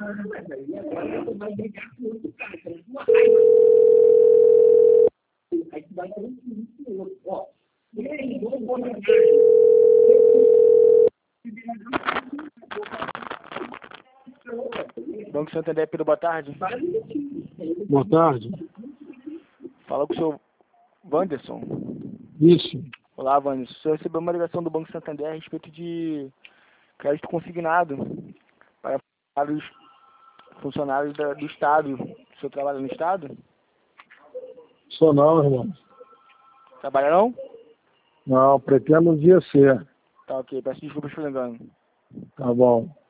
Banco Santander, Pedro, boa tarde. Boa tarde. Fala com o senhor Wanderson. Isso. Olá, Wanderson. O senhor recebeu uma ligação do Banco Santander a respeito de crédito consignado para os funcionários do Estado. O senhor trabalha no Estado? Sou não, irmão. Trabalha não? Não, pretendo um dia ser. Tá ok. Peço desculpas pelo engano. Tá bom.